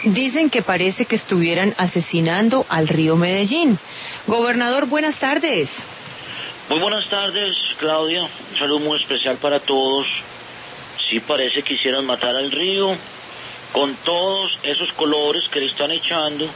Dicen que parece que estuvieran asesinando al río Medellín. Gobernador, buenas tardes. Muy buenas tardes, Claudia. Un saludo muy especial para todos. Sí, parece que quisieran matar al río con todos esos colores que le están echando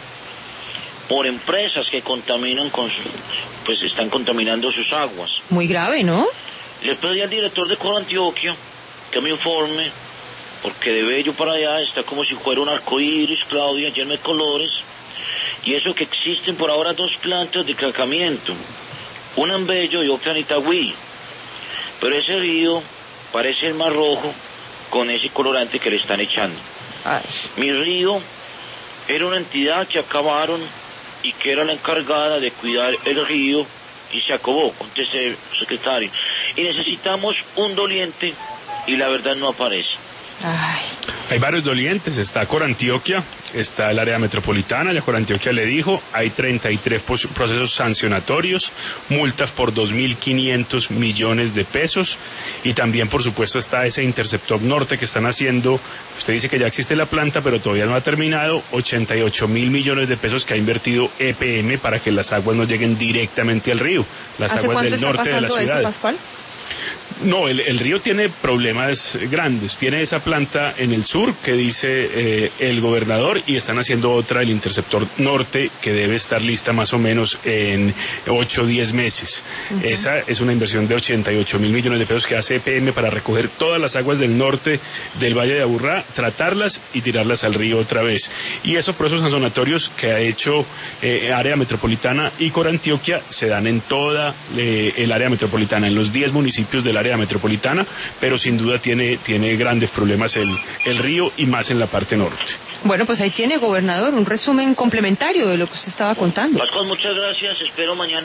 por empresas que contaminan pues están contaminando sus aguas. Muy grave, ¿no? Le pedí al director de Corantioquia que me informe, porque de Bello para allá está como si fuera un arcoíris, Claudia, lleno de colores, y eso que existen por ahora 2 plantas de tratamiento, una en Bello y otra en Itagüí, pero ese río parece el Mar Rojo con ese colorante que le están echando. Ay. Mi río era una entidad que acabaron y que era la encargada de cuidar el río y se acabó, conteste secretario, y necesitamos un doliente y la verdad no aparece. Ay. Hay varios dolientes, está Corantioquia, está el área metropolitana, ya Corantioquia le dijo, hay 33 procesos sancionatorios, multas por 2.500 millones de pesos, y también por supuesto está ese Interceptor Norte que están haciendo, usted dice que ya existe la planta pero todavía no ha terminado, 88.000 millones de pesos que ha invertido EPM para que las aguas no lleguen directamente al río, las aguas del norte de la ciudad. ¿Eso, Pascual? No, el río tiene problemas grandes. Tiene esa planta en el sur que dice el gobernador, y están haciendo otra, el Interceptor Norte, que debe estar lista más o menos en 8 o 10 meses. Uh-huh. Esa es una inversión de 88.000 millones de pesos que hace EPM para recoger todas las aguas del norte del Valle de Aburrá, tratarlas y tirarlas al río otra vez. Y esos procesos sancionatorios que ha hecho área metropolitana y Corantioquia se dan en toda el área metropolitana, en los 10 municipios del área metropolitana, pero sin duda tiene grandes problemas el río, y más en la parte norte. Bueno, pues ahí tiene, gobernador, un resumen complementario de lo que usted estaba contando. Pascual, muchas gracias, espero mañana